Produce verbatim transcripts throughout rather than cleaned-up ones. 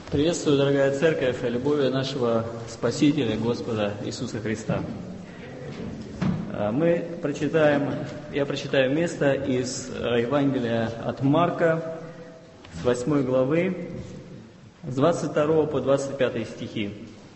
Приветствую, дорогая Церковь, любовью нашего Спасителя, Господа Иисуса Христа. Мы прочитаем, я прочитаю место из Евангелия от Марка, с восьмой главы, с двадцать второго по двадцать пятый стихи.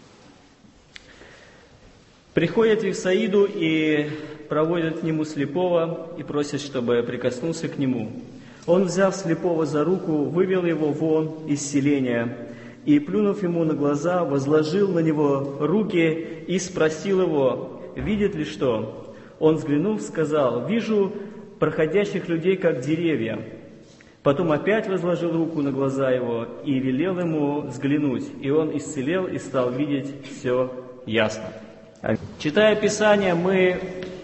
«Приходят в Вифсаиду и проводят к нему слепого и просят, чтобы прикоснулся к нему. Он, взяв слепого за руку, вывел его вон из селения и, плюнув ему на глаза, возложил на него руки и спросил его, видит ли что. Он, взглянув, сказал, вижу проходящих людей, как деревья. Потом опять возложил руку на глаза его и велел ему взглянуть, и он исцелел и стал видеть все ясно». Читая Писание, мы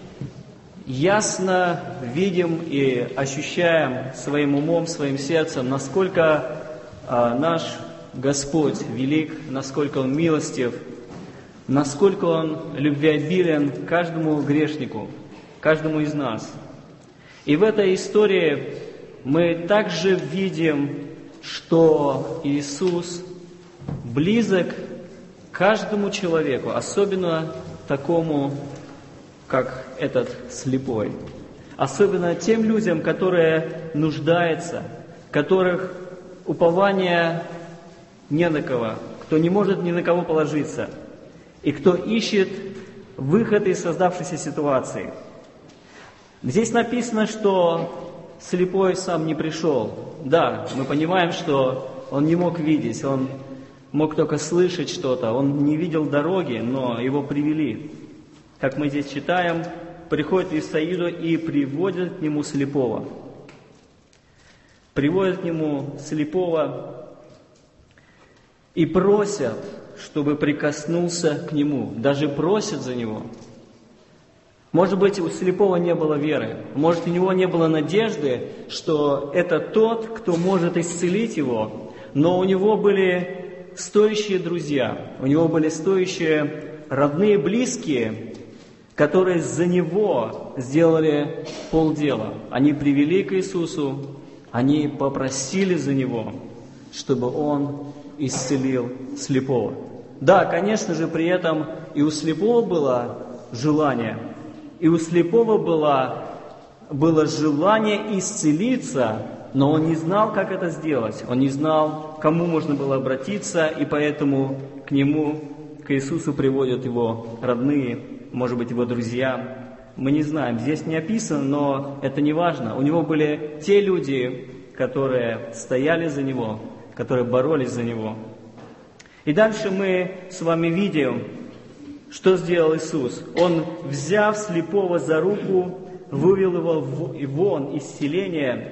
ясно видим и ощущаем своим умом, своим сердцем, насколько а, наш Господь велик, насколько Он милостив, насколько Он любвеобилен каждому грешнику, каждому из нас. И в этой истории мы также видим, что Иисус близок к каждому человеку, особенно такому, как этот слепой. Особенно тем людям, которые нуждаются, которых упование не на кого, кто не может ни на кого положиться, и кто ищет выход из создавшейся ситуации. Здесь написано, что слепой сам не пришел. Да, мы понимаем, что он не мог видеть, он мог только слышать что-то, он не видел дороги, но его привели. Как мы здесь читаем, приходят в Вифсаиду и приводят к нему слепого. Приводят к нему слепого и просят, чтобы прикоснулся к нему. Даже просят за него. Может быть, у слепого не было веры. Может, у него не было надежды, что это тот, кто может исцелить его. Но у него были стоящие друзья, у него были стоящие родные, близкие, которые за него сделали полдела. Они привели к Иисусу, они попросили за него, чтобы он исцелил слепого. Да, конечно же, при этом и у слепого было желание, и у слепого было, было желание исцелиться, но он не знал, как это сделать. Он не знал, к кому можно было обратиться, и поэтому к нему, к Иисусу приводят его родные, может быть, его друзья. Мы не знаем, здесь не описано, но это не важно. У него были те люди, которые стояли за него, которые боролись за него. И дальше мы с вами видим, что сделал Иисус. Он, взяв слепого за руку, вывел его вон из селения.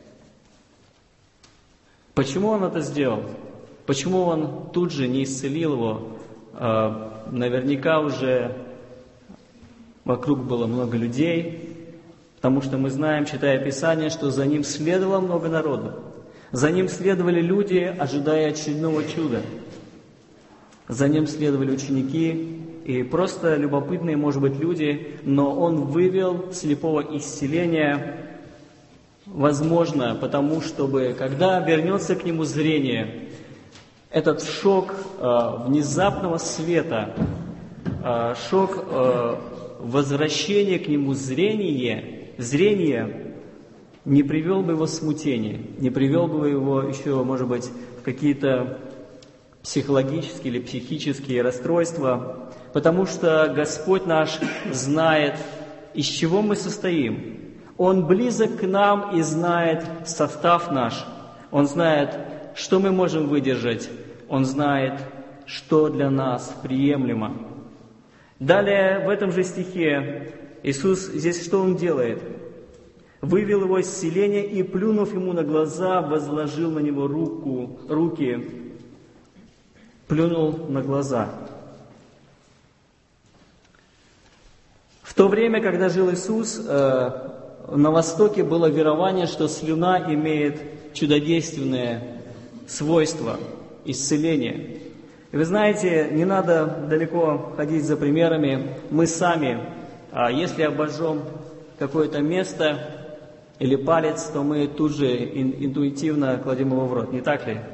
Почему Он это сделал? Почему Он тут же не исцелил его? Наверняка уже вокруг было много людей, потому что мы знаем, читая Писание, что за Ним следовало много народу. За Ним следовали люди, ожидая очередного чуда. За Ним следовали ученики и просто любопытные, может быть, люди, но Он вывел слепого из селения, возможно, потому чтобы, когда вернется к нему зрение, этот шок э, внезапного света, э, шок э, возвращения к нему зрения, зрения не привел бы его в смятение, не привел бы его еще, может быть, в какие-то психологические или психические расстройства, потому что Господь наш знает, из чего мы состоим. Он близок к нам и знает состав наш. Он знает, что мы можем выдержать. Он знает, что для нас приемлемо. Далее, в этом же стихе, Иисус здесь что Он делает? Вывел его из селения и, плюнув ему на глаза, возложил на него руку, руки, плюнул на глаза. В то время, когда жил Иисус, на Востоке было верование, что слюна имеет чудодейственное свойство исцеления. И вы знаете, не надо далеко ходить за примерами. Мы сами, если обожжем какое-то место или палец, то мы тут же интуитивно кладем его в рот, не так ли?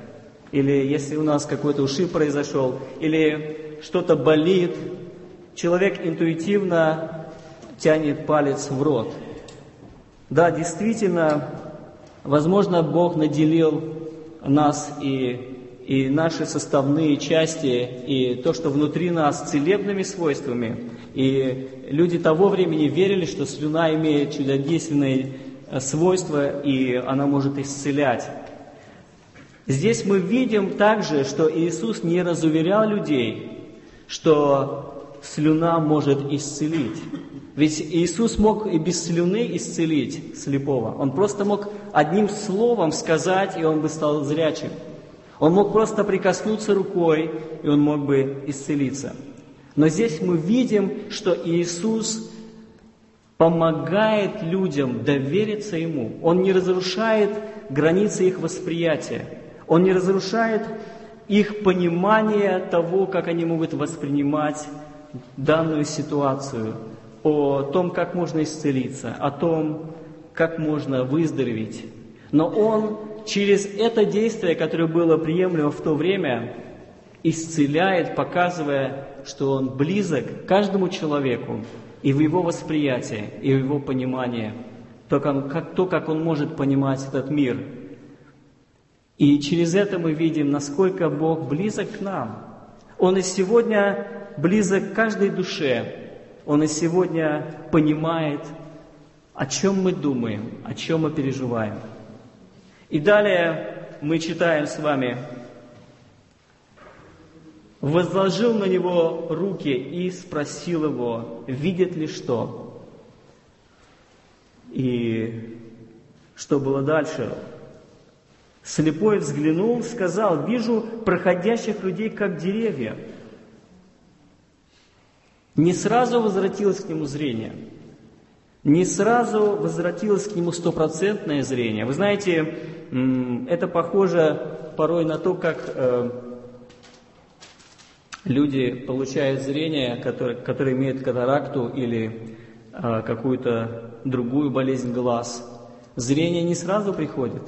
или если у нас какой-то ушиб произошел, или что-то болит, человек интуитивно тянет палец в рот. Да, действительно, возможно, Бог наделил нас и, и наши составные части, и то, что внутри нас, целебными свойствами. И люди того времени верили, что слюна имеет чудодейственные свойства, и она может исцелять. Здесь мы видим также, что Иисус не разуверял людей, что слюна может исцелить. Ведь Иисус мог и без слюны исцелить слепого. Он просто мог одним словом сказать, и он бы стал зрячим. Он мог просто прикоснуться рукой, и он мог бы исцелиться. Но здесь мы видим, что Иисус помогает людям довериться Ему. Он не разрушает границы их восприятия. Он не разрушает их понимание того, как они могут воспринимать данную ситуацию, о том, как можно исцелиться, о том, как можно выздороветь. Но Он через это действие, которое было приемлемо в то время, исцеляет, показывая, что Он близок к каждому человеку и в его восприятии, и в его понимании, то, как, то, как Он может понимать этот мир. И через это мы видим, насколько Бог близок к нам. Он и сегодня близок к каждой душе. Он и сегодня понимает, о чем мы думаем, о чем мы переживаем. И далее мы читаем с вами: «Возложил на него руки и спросил его, видит ли что». И что было дальше? Слепой взглянул, сказал: «Вижу проходящих людей, как деревья». Не сразу возвратилось к нему зрение. Не сразу возвратилось к нему стопроцентное зрение. Вы знаете, это похоже порой на то, как э, люди получают зрение, которые, которые имеют катаракту или э, какую-то другую болезнь глаз. Зрение не сразу приходит.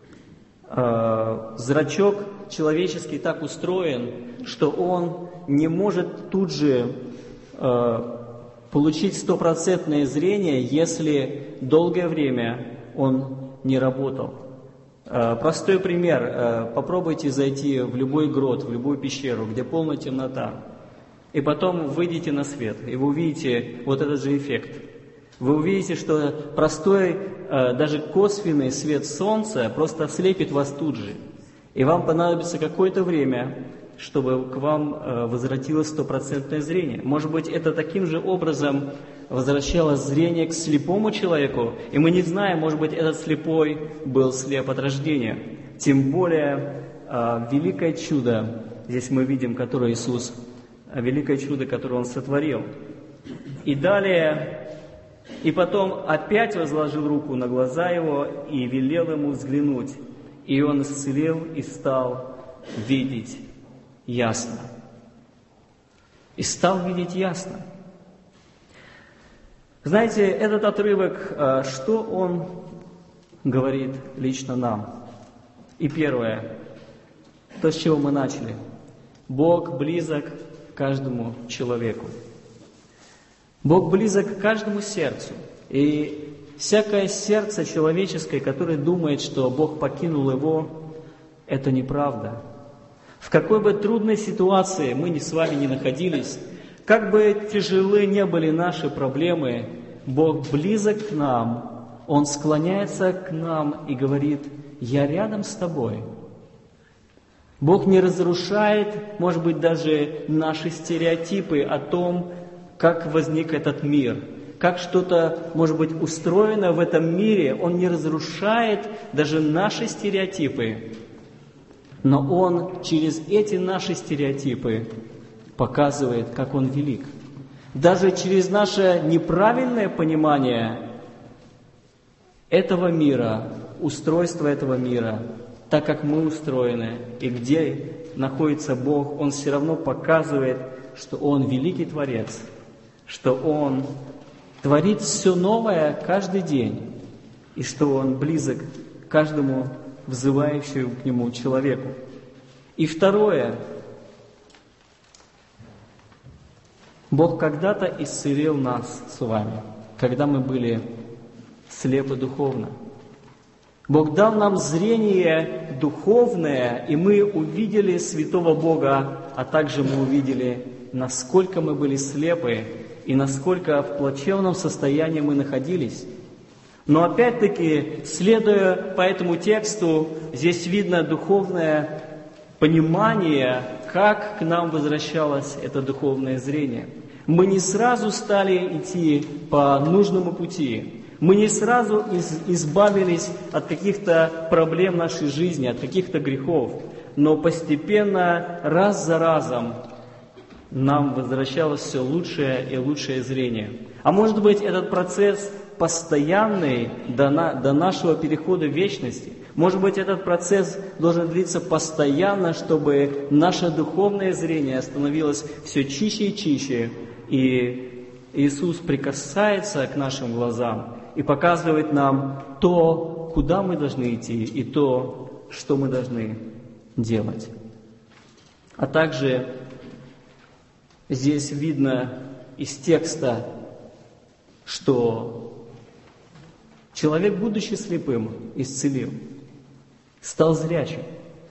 Э, зрачок человеческий так устроен, что он не может тут же получить стопроцентное зрение, если долгое время он не работал. Простой пример. Попробуйте зайти в любой грот, в любую пещеру, где полная темнота, и потом выйдите на свет, и вы увидите вот этот же эффект. Вы увидите, что простой, даже косвенный свет солнца просто ослепит вас тут же, и вам понадобится какое-то время, чтобы к вам возвратилось стопроцентное зрение. Может быть, это таким же образом возвращалось зрение к слепому человеку, и мы не знаем, может быть, этот слепой был слеп от рождения. Тем более, великое чудо, здесь мы видим, которое Иисус, великое чудо, которое Он сотворил. И далее, и потом опять возложил руку на глаза его и велел ему взглянуть, и он исцелел и стал видеть ясно. И стал видеть ясно. Знаете, этот отрывок, что он говорит лично нам? И первое, то, с чего мы начали. Бог близок к каждому человеку. Бог близок к каждому сердцу. И всякое сердце человеческое, которое думает, что Бог покинул его, это неправда. В какой бы трудной ситуации мы с вами не находились, как бы тяжелы не были наши проблемы, Бог близок к нам, Он склоняется к нам и говорит: «Я рядом с тобой». Бог не разрушает, может быть, даже наши стереотипы о том, как возник этот мир, как что-то, может быть, устроено в этом мире. Он не разрушает даже наши стереотипы. Но Он через эти наши стереотипы показывает, как Он велик. Даже через наше неправильное понимание этого мира, устройства этого мира, так как мы устроены, и где находится Бог, Он все равно показывает, что Он великий Творец, что Он творит все новое каждый день, и что Он близок к каждому взывающему к Нему человеку. И второе. Бог когда-то исцелил нас с вами, когда мы были слепы духовно. Бог дал нам зрение духовное, и мы увидели святого Бога, а также мы увидели, насколько мы были слепы и насколько в плачевном состоянии мы находились. Но опять-таки, следуя по этому тексту, здесь видно духовное понимание, как к нам возвращалось это духовное зрение. Мы не сразу стали идти по нужному пути. Мы не сразу из, избавились от каких-то проблем нашей жизни, от каких-то грехов. Но постепенно, раз за разом, нам возвращалось все лучшее и лучшее зрение. А может быть, этот процесс постоянный до, на, до нашего перехода в вечности. Может быть, этот процесс должен длиться постоянно, чтобы наше духовное зрение становилось все чище и чище. И Иисус прикасается к нашим глазам и показывает нам то, куда мы должны идти, и то, что мы должны делать. А также здесь видно из текста, что человек, будучи слепым, исцелил, стал зрячим.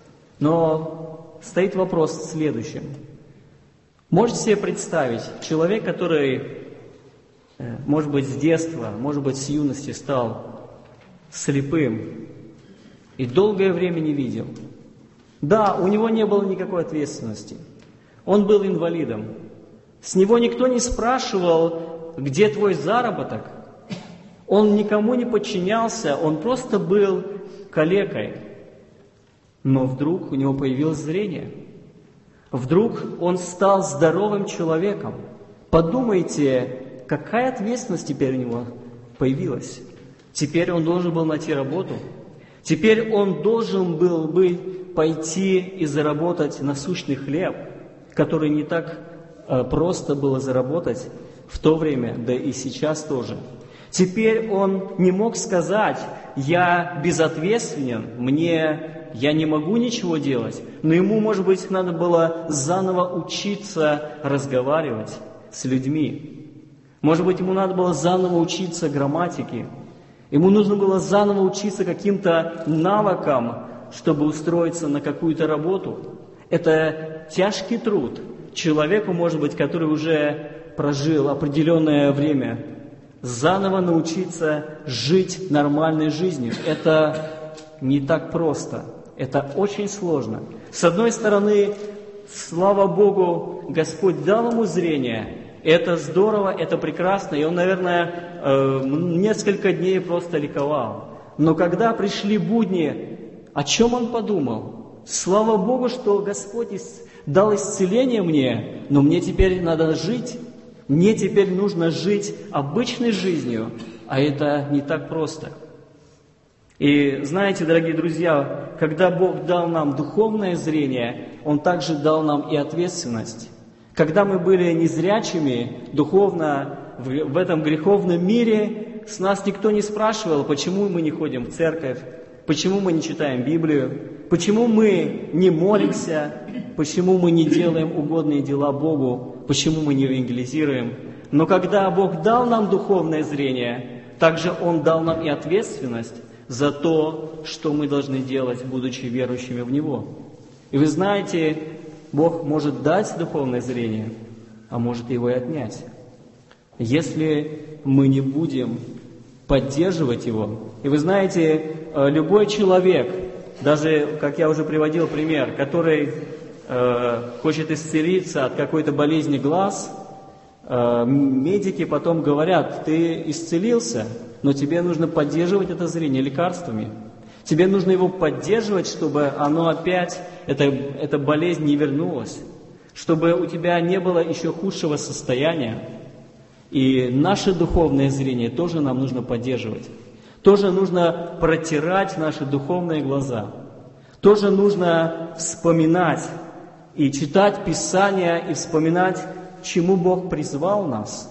Но стоит вопрос в следующем. Можете себе представить, человек, который, может быть, с детства, может быть, с юности стал слепым и долгое время не видел. Да, у него не было никакой ответственности. Он был инвалидом. С него никто не спрашивал, где твой заработок. Он никому не подчинялся, он просто был калекой. Но вдруг у него появилось зрение. Вдруг он стал здоровым человеком. Подумайте, какая ответственность теперь у него появилась. Теперь он должен был найти работу. Теперь он должен был бы пойти и заработать насущный хлеб, который не так э, просто было заработать в то время, да и сейчас тоже. Теперь он не мог сказать: я безответственен, мне, я не могу ничего делать. Но ему, может быть, надо было заново учиться разговаривать с людьми. Может быть, ему надо было заново учиться грамматике. Ему нужно было заново учиться каким-то навыкам, чтобы устроиться на какую-то работу. Это тяжкий труд человеку, может быть, который уже прожил определенное время, заново научиться жить нормальной жизнью. Это не так просто. Это очень сложно. С одной стороны, слава Богу, Господь дал ему зрение. Это здорово, это прекрасно. И он, наверное, несколько дней просто ликовал. Но когда пришли будни, о чем он подумал? Слава Богу, что Господь дал исцеление мне, но мне теперь надо жить. Мне теперь нужно жить обычной жизнью, а это не так просто. И знаете, дорогие друзья, когда Бог дал нам духовное зрение, Он также дал нам и ответственность. Когда мы были незрячими духовно в, в этом греховном мире, с нас никто не спрашивал, почему мы не ходим в церковь, почему мы не читаем Библию, почему мы не молимся, почему мы не делаем угодные дела Богу, почему мы не евангелизируем. Но когда Бог дал нам духовное зрение, также Он дал нам и ответственность за то, что мы должны делать, будучи верующими в Него. И вы знаете, Бог может дать духовное зрение, а может его и отнять. Если мы не будем поддерживать его. И вы знаете, любой человек, даже, как я уже приводил пример, который э, хочет исцелиться от какой-то болезни глаз, э, медики потом говорят: ты исцелился, но тебе нужно поддерживать это зрение лекарствами. Тебе нужно его поддерживать, чтобы оно опять, это, эта болезнь не вернулась, чтобы у тебя не было еще худшего состояния. И наше духовное зрение тоже нам нужно поддерживать. Тоже нужно протирать наши духовные глаза. Тоже нужно вспоминать и читать Писания, и вспоминать, чему Бог призвал нас.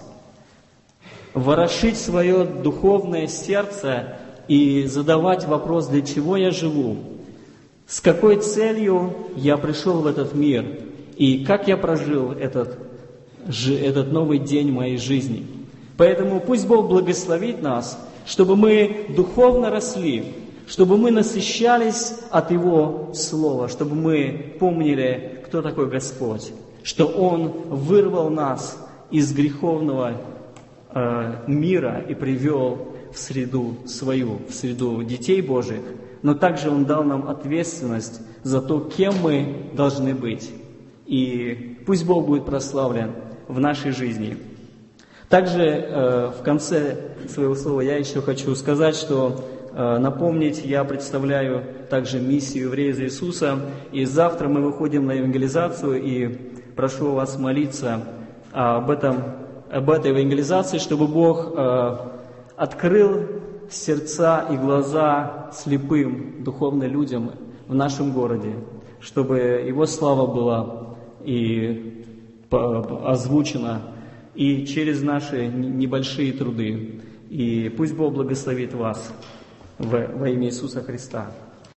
Ворошить свое духовное сердце и задавать вопрос: для чего я живу? С какой целью я пришел в этот мир и как я прожил этот, этот новый день моей жизни. Поэтому пусть Бог благословит нас, чтобы мы духовно росли, чтобы мы насыщались от Его Слова, чтобы мы помнили, кто такой Господь, что Он вырвал нас из греховного э, мира и привел в среду свою, в среду детей Божьих, но также Он дал нам ответственность за то, кем мы должны быть. И пусть Бог будет прославлен в нашей жизни. Также э, в конце своего слова я еще хочу сказать, что э, напомнить, я представляю также миссию «Евреи за Иисуса», и завтра мы выходим на евангелизацию, и прошу вас молиться об, этом, об этой евангелизации, чтобы Бог э, открыл сердца и глаза слепым духовным людям в нашем городе, чтобы Его слава была и озвучена и через наши небольшие труды. И пусть Бог благословит вас во имя Иисуса Христа.